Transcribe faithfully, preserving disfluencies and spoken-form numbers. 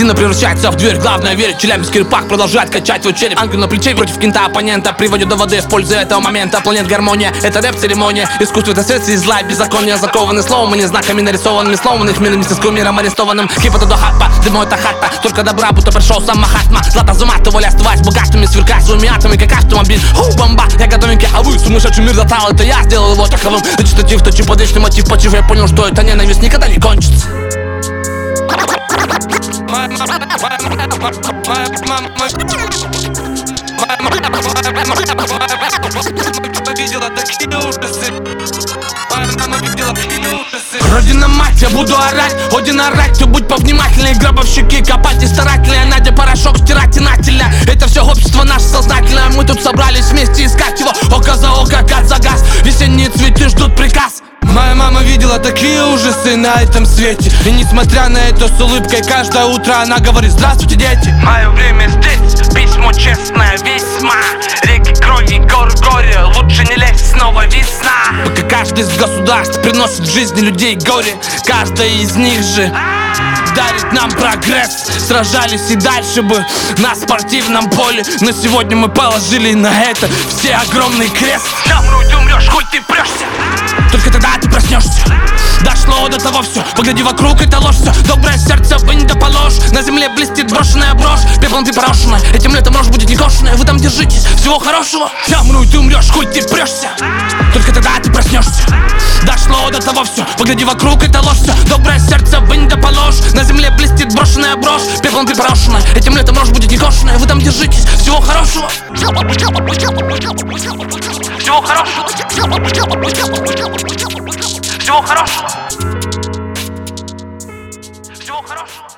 Картина превращается в дверь, главное верить. Челябинский рыбак продолжает качать твой череп. Ангел на плече против кинта оппонента приводит до воды в пользу этого момента. Планет гармония, это рэп-церемония. Искусство это следствие зла и беззакония. Закованы словом, не знаками нарисованными, сломанных миром мистическим миром арестованным. Хип это до хапа, дымо это хата. Только добра, будто пришел сам Махатма. Злато заматывали, оставаясь богатыми, сверкать своими атомами, как автомобиль. Ху, бомба, я готовенький, а вы сумасшедший мир застал. Это я сделал его таковым. Речитатив, точи подличный мотив, почив. Я понял, что эта ненависть никогда не кончится. Родина мать, я буду орать, один орать, ты будь повнимательней. Гробовщики, копать и старательнее. Надя порошок, стирательно. Это все общество наше сознательное. Мы тут собрались вместе искать его. Око за око, газ за газ. Весенние цветы ждут приказ. Моя мама видела такие ужасы на этом свете. И несмотря на это, с улыбкой каждое утро она говорит: здравствуйте, дети. Мое время здесь, письмо честное весьма. Реки крови, горы горе, лучше не лезть, снова весна. Пока каждый из государств приносит в жизни людей горе, каждая из них же дарит нам прогресс. Сражались и дальше бы на спортивном поле, но сегодня мы положили на это все огромный крест. Умру, ты умрешь, хоть ты прешься, только тогда ты проснешься. Дошло до того все, погляди вокруг, это ложь все. Доброе сердце вы не доположь. На земле блестит брошенная брошь, пеплом припорошенная. Этим летом рожь будет не кошенная. Вы там держитесь, всего хорошего. Я умру, ты умрешь, хоть ты прешься, только тогда ты проснешься. Дошло до того все, погляди вокруг, это ложь все. Доброе сердце вы не доположь. На земле блестит брошенная брошь, пеплом припорошенная. Этим летом рожь будет не кошенная. Вы там держитесь, всего хорошего. Всего хорошего. Всего хорошего. Всего хорошего.